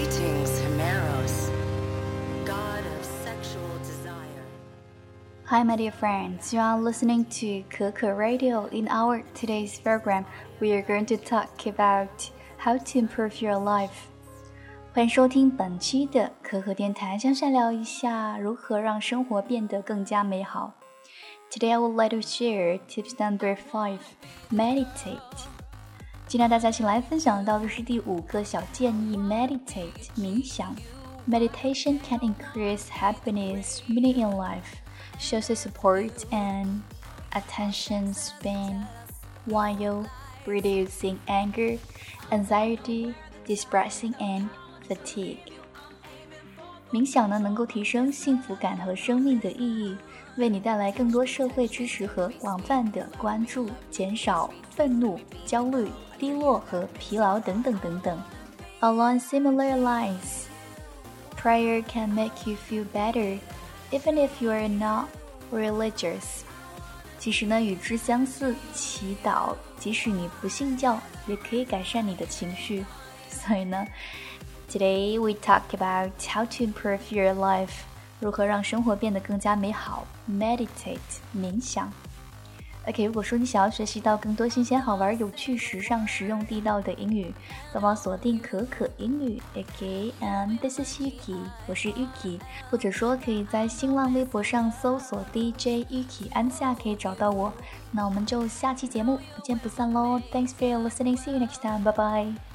Greetings, Himeros, god of sexual desire. Hi, my dear friends. You are listening to Keke Radio. In our today's program, we are going to talk about how to improve your life. 欢迎收听本期的可可电台，将下聊一下如何让生活变得更加美好。Today I would like to share tips number 5, meditate. 今天大家一起来分享到的是第5个小建议 meditate 冥想 Meditation can increase happiness, meaning in life, social support and attention span while reducing anger, anxiety, depression and fatigue. 冥想呢能够提升幸福感和生命的意义，为你带来更多社会支持和广泛的关注，减少愤怒、焦虑、低落和疲劳等等等等。Along similar lines, prayer can make you feel better, even if you are not religious. 其实呢，与之相似，祈祷即使你不信教，也可以改善你的情绪。所以呢，Today we talk about how to improve your life. 如何让生活变得更加美好 Meditate 冥想 OK， 如果说你想要学习到更多新鲜好玩有趣时尚实用地道的英语，不妨锁定可可英语 OK and this is Yuki， 我是 Yuki， 或者说可以在新浪微博上搜索 DJ Yuki 安夏可以找到我。那我们就下期节目不见不散咯。 Thanks for listening, see you next time, bye bye.